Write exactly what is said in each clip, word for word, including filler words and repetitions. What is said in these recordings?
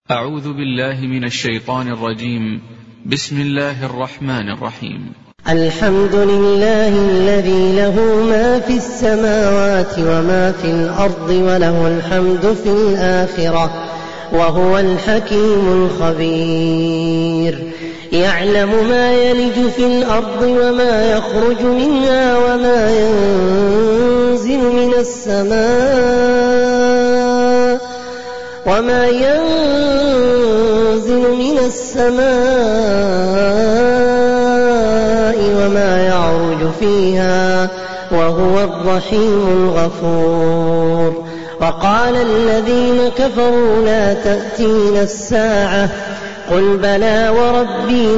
أعوذ بالله من الشيطان الرجيم. بسم الله الرحمن الرحيم. الحمد لله الذي له ما في السماوات وما في الأرض وله الحمد في الآخرة وهو الحكيم الخبير. يعلم ما يلج في الأرض وما يخرج منها وما ينزل من السماء وما ينزل من السماء وما يعرج فيها وهو الرحيم الغفور. وقال الذين كفروا لا تأتينا الساعة قل بلى وربي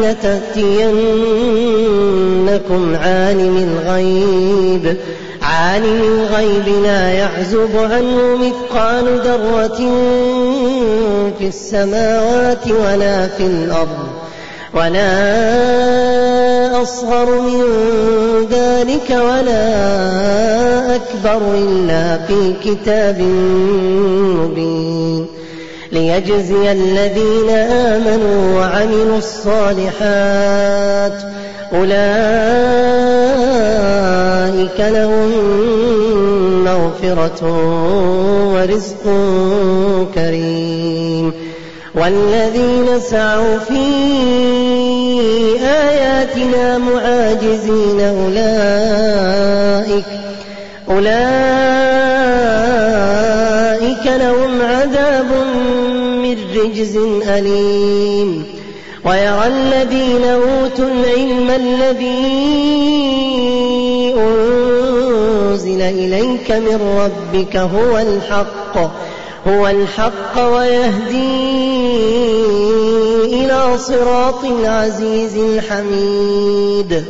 لتأتينكم عالم الغيب عالم الغيب لا يعزب عنه مثقال ذرة في السماوات ولا في الأرض ولا أصغر من ذلك ولا أكبر إلا في كتاب مبين ليجزي الذين آمنوا وعملوا الصالحات أولئك لهم مغفرة ورزق كريم. والذين سعوا في آياتنا معاجزين أولئك أولئك لهم عذاب من رجز أليم. ويرى الذين أوتوا العلم الذي أنزل إليك من ربك هو الحق هو الحق ويهدي إلى صراط العزيز الحميد.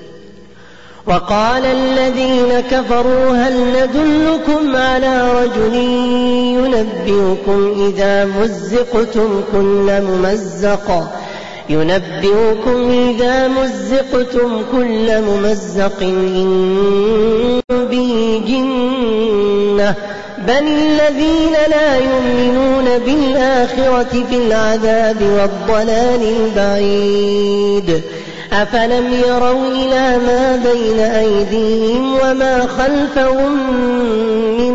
وقال الذين كفروا هل ندلكم على رجل ينبئكم إذا مزقتم كل ممزق ينبئكم إذا مزقتم كل ممزق إن به جنة بل الذين لا يؤمنون بالآخرة في العذاب والضلال البعيد. أفلم يروا إلى ما بين أيديهم وما خلفهم من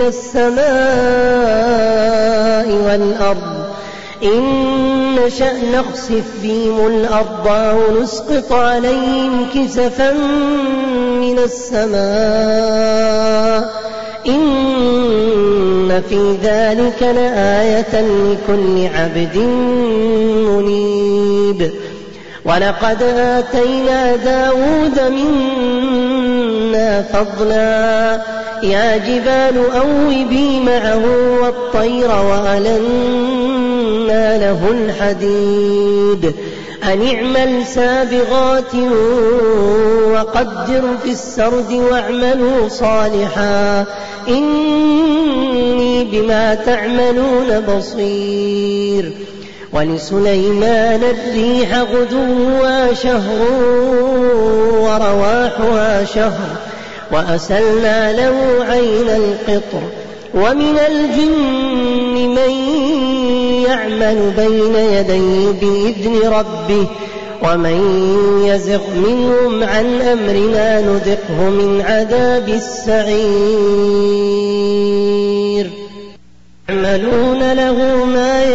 السماء والأرض إن نشأ نخسف بهم الأرض أو نسقط عليهم كسفا من السماء إن في ذلك لآية لكل عبد منيب. ولقد آتينا داود منا فضلا يا جبال أوبي معه والطير وألنا له الحديد أن اعمل سابغات وقدر في السرد واعملوا صالحا إني بما تعملون بصير. ولسليمان الريح غدوها شهر ورواحها شهر وأسلنا له عين القطر. ومن الجن من يعمل بين يديه بإذن ربه ومن يزغ منهم عن أمرنا نذقه من عذاب السعير. يعملون له ما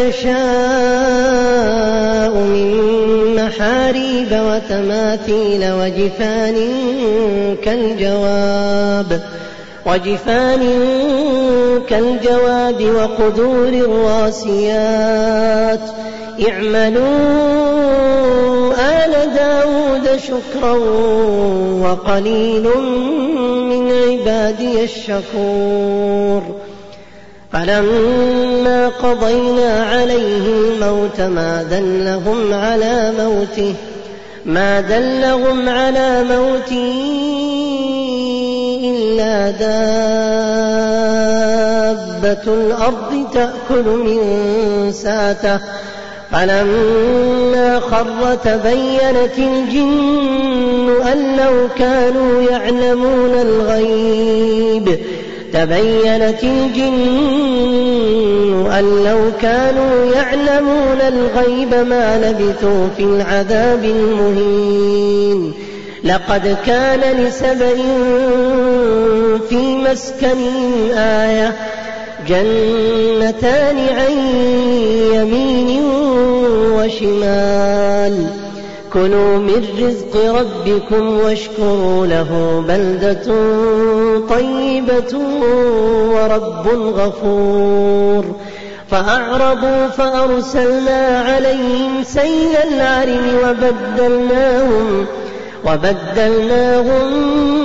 يشاء من محاريب وتماثيل وجفان كالجواب وجفان كالجواب وقدور الراسيات اعملوا آل داود شكرا وقليل من عبادي الشكور. فلما قضينا عليه الموت ما دلهم على موته ما دلهم على موته إلا دابة الأرض تأكل من ساته فلما خر تبينت الجن أن لو كانوا يعلمون الغيب تبينت الجن أن لو كانوا يعلمون الغيب ما لبثوا في العذاب المهين. لقد كان لسبإ في مسكنهم آية جنتان عن يمين وشمال كلوا من رزق ربكم واشكروا له بلدة طيبة ورب غفور. فأعرضوا فأرسلنا عليهم سيل العرم وبدلناهم, وبدلناهم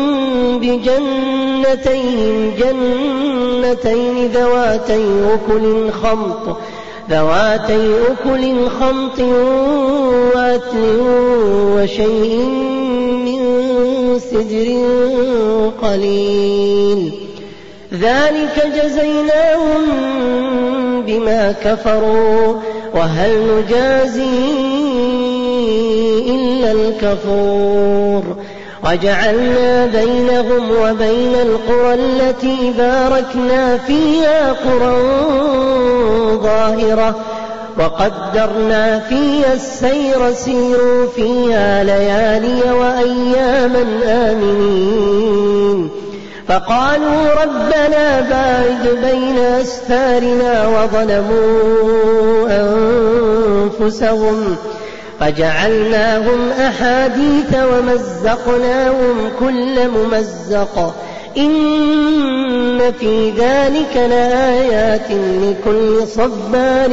بجنتين جنتين ذواتي أكل خمط ذواتي أكل خمط وأثل وشيء من سدر قليل ذلك جزيناهم بما كفروا وهل نجازي إلا الكفور. وجعلنا بينهم وبين القرى التي باركنا فيها قرى ظاهرة وقدرنا فيها السير سيروا فيها ليالي وأياما آمنين. فقالوا ربنا باعد بين أسفارنا وظلموا أنفسهم فجعلناهم أحاديث ومزقناهم كل ممزق إن في ذلك لآيات لكل صبار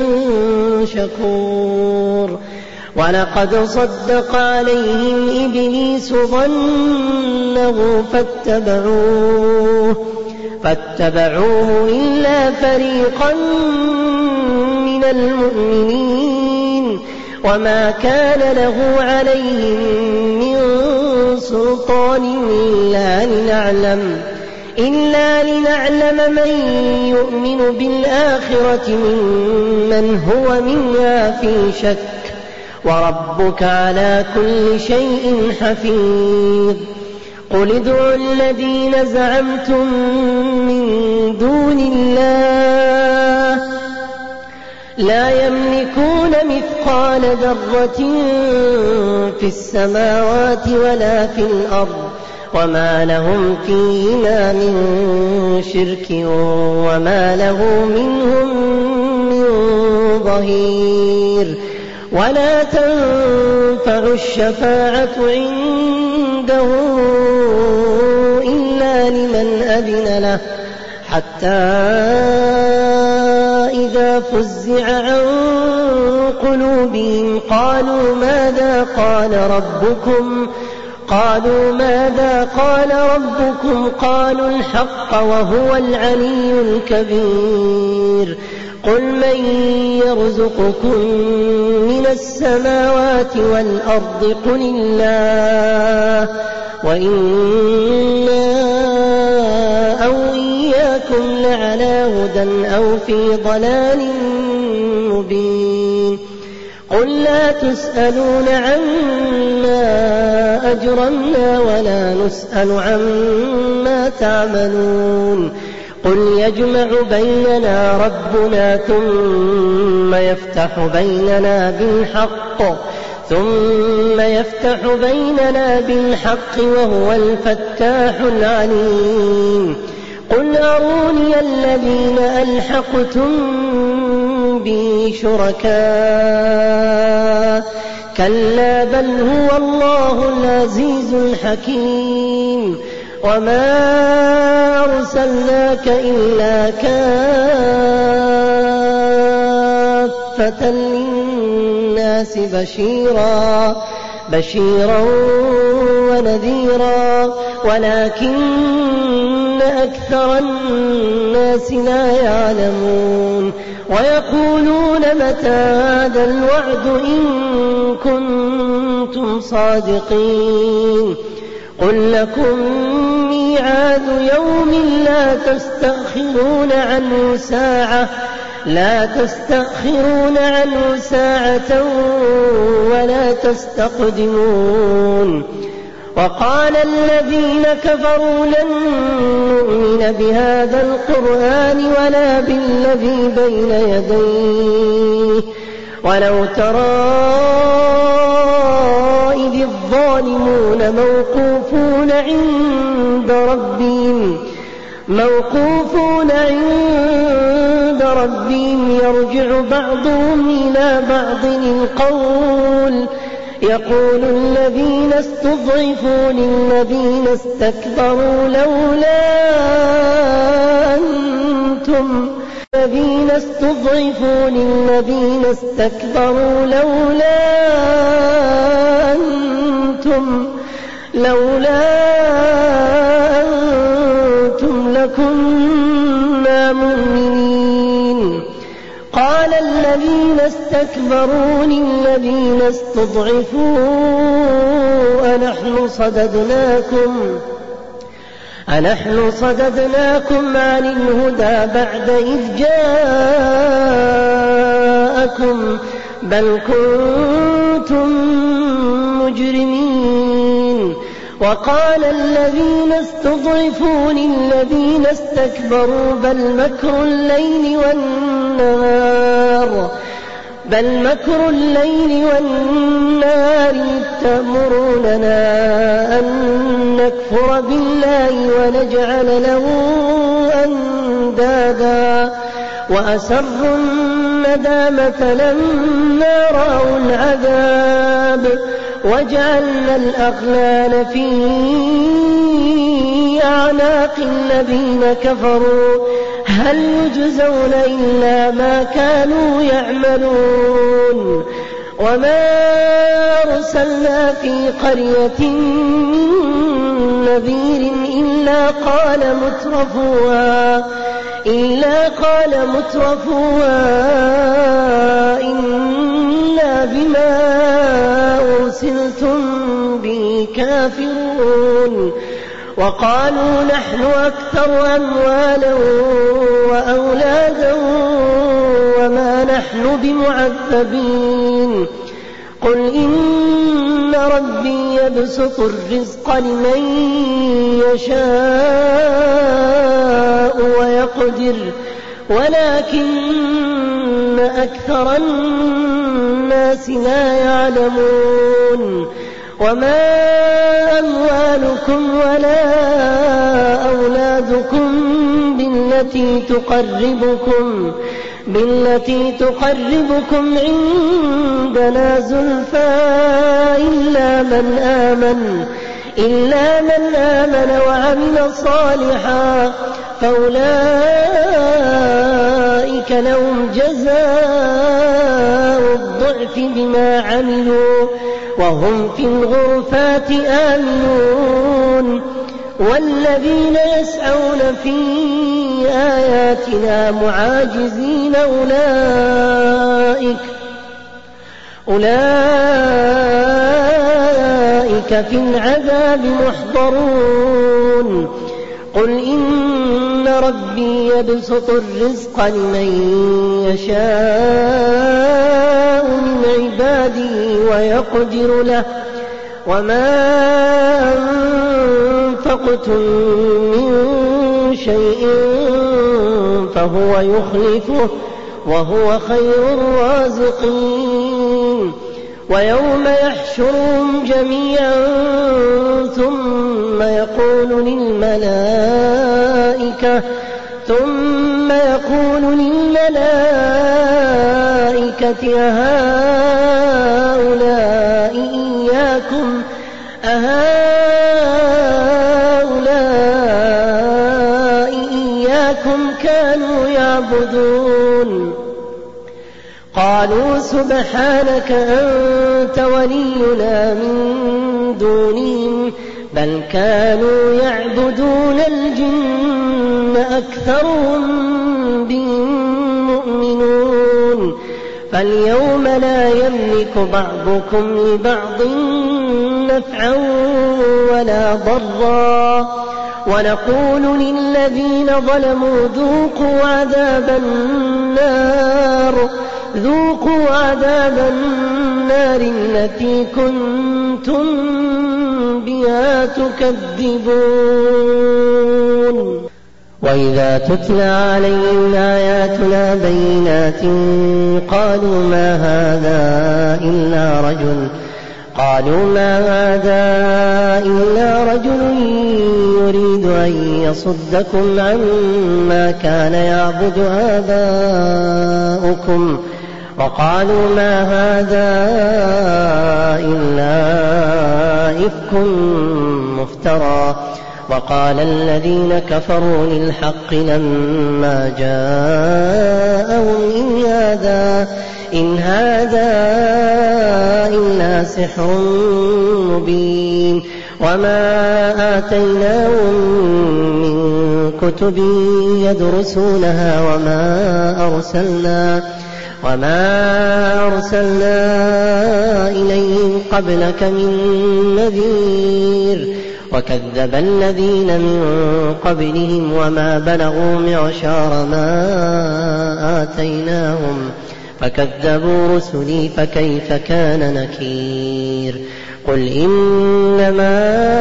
شكور. ولقد صدق عليهم إبليس ظنه فاتبعوه فاتبعوه إلا فريقا من المؤمنين وما كان له عليهم من سلطان إلا لنعلم, إلا لنعلم من يؤمن بالآخرة ممن هو منها في شك وربك على كل شيء حفيظ. قل ادعوا الذين زعمتم من دون الله لا يملكون مثقال ذرة في السماوات ولا في الأرض وما لهم فيهما من شرك وما له منهم من ظهير. ولا تنفع الشفاعة عنده إلا لمن أذن له حتى إذا فزع عن قلوبهم قالوا ماذا قال ربكم قالوا ماذا قال ربكم قالوا الحق وهو العلي الكبير. قل من يرزقكم من السماوات والأرض قل الله وإنا أو إياكم لعلى هدى أو في ضلال مبين. قل لا تسألون عما أجرمنا ولا نسأل عما تعملون. قل يجمع بيننا ربنا ثم يفتح بيننا بالحق ثم يفتح بيننا بالحق وهو الفتاح العليم. قل أروني الذين ألحقتم به شركاء كلا بل هو الله العزيز الحكيم. وما أرسلناك إلا كافة للناس بشيرا بشيرا ونذيرا ولكن أكثر الناس لا يعلمون. ويقولون متى هذا الوعد إن كنتم صادقين. قل لكم ميعاد يوم لا تستأخرون عنه ساعة لا تستأخرون عنه ساعة ولا تستقدمون. وقال الذين كفروا لن نؤمن بهذا القرآن ولا بالذي بين يديه ولو ترى إذ الظالمون موقوفون عند ربهم موقوفون عند ربهم يرجع بعضهم إلى بعض القول يقول الذين استضعفوا للذين استكبروا لولا أنتم الذين استضعفوا للذين استكبروا لولا أنتم لولا أنتم لكنا مؤمنين قال الذين استكبروا للذين استضعفوا أنحن صددناكم أنحن صددناكم عن الهدى بعد إذ جاءكم بل كنتم مجرمين وقال الذين استضعفوا للذين استكبروا بل مكر الليل والنهار بل مكر الليل والنهار إذ تأمروننا أن نكفر بالله ونجعل له أندادا وأسروا الندامة لما رأوا العذاب وجعلنا الأغلال في أعناق الذين كفروا هل يجزون إلا ما كانوا يعملون وما أرسلنا في قرية من نذير إلا قال مترفوها إلا قال مترفوها إنا بما أرسلتم به كافرون وقالوا نحن أكثر أموالا وأولادا وما نحن بمعذبين قل إن ربي يبسط الرزق لمن يشاء ويقدر ولكن أكثر الناس لا يعلمون وما أموالكم ولا أولادكم بالتي تقربكم بالتي تقربكم عندنا زلفى إلا من آمن إلا من آمن وعمل صالحا فأولئك لهم جزاء الضعف بما عملوا وهم في الغرفات آمنون والذين يسعون في آياتنا معاجزين أولئك أولئك في العذاب محضرون قل إن ربي يبسط الرزق لمن يشاء من عباده ويقدر له وما أنفقتم من شيء فهو يخلفه وهو خير الرازقين ويوم يحشرهم جميعا ثم يقول للملائكة ثم يقول للملائكة أهؤلاء إياكم أهؤلاء إياكم كانوا يعبدون قالوا سبحانك أنت ولينا من دونهم بل كانوا يعبدون الجن أكثرهم بهم مؤمنون فاليوم لا يملك بعضكم لبعض نفعا ولا ضرا ونقول للذين ظلموا ذوقوا عذاب النار ذوقوا عذاب النار التي كنتم بها تكذبون. وإذا تتلى عليهم آياتنا بينات قالوا ما هذا إلا رجل قالوا ما هذا إلا رجل يريد أن يصدكم عما كان يعبد آباؤكم وقالوا ما هذا إلا إفك مفترى. وقال الذين كفروا للحق لما جاءهم إن هذا إن هذا إلا سحر مبين. وما آتيناهم من كتب يدرسونها وما أرسلنا وما أرسلنا إليهم قبلك من نذير. وكذب الذين من قبلهم وما بلغوا معشار ما آتيناهم فكذبوا رسلي فكيف كان نكير. قل إنما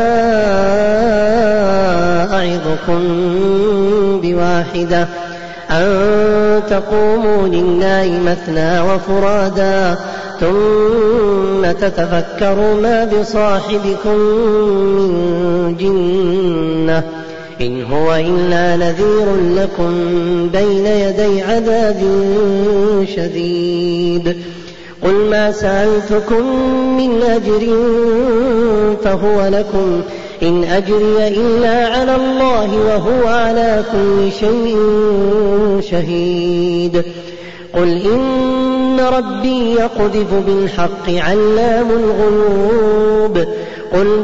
أعظكم بواحدة أن تقوموا لله مثنى وفرادا ثم تتفكروا ما بصاحبكم من جنة إن هو إلا نذير لكم بين يدي عذاب شديد. قل ما سألتكم من أجر فهو لكم إن أجري إلا على الله وهو على كل شيء شهيد. قل إن ربي يقذف بالحق علام الغيوب. قل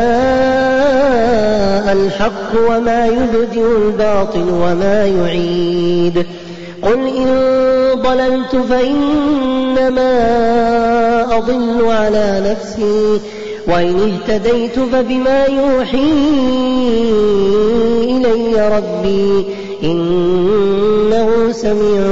جاء الحق وما يبدئ الباطل وما يعيد. قل إن ضللت فإنما أضل على نفسي وإن اهتديت فبما يوحي إلي ربي إنه سميع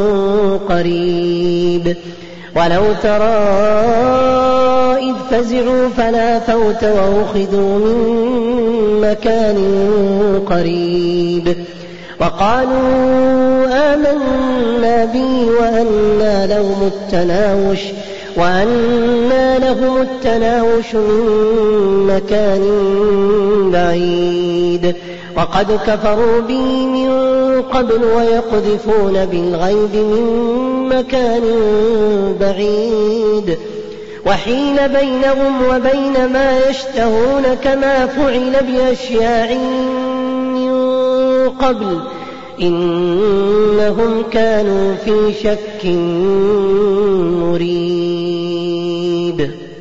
قريب. ولو ترى إذ فزعوا فلا فوت وأخذوا من مكان قريب وقالوا آمنا به وأنى لهم التناوش وأنى لهم التناوش من مكان بعيد وقد كفروا به من قبل ويقذفون بالغيب من مكان بعيد وحيل بينهم وبين ما يشتهون كما فعل بأشياعهم من قبل إنهم كانوا في شك مريب.